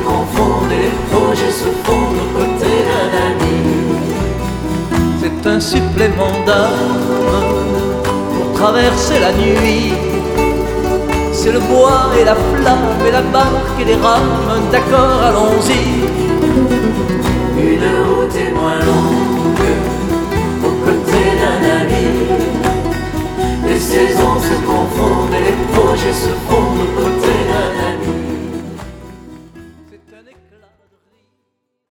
confondent et les projets se fondent aux côtés d'un ami. C'est un supplément d'âme pour traverser la nuit. C'est le bois et la flamme et la barque et les rames. D'accord, allons-y. Une route est moins longue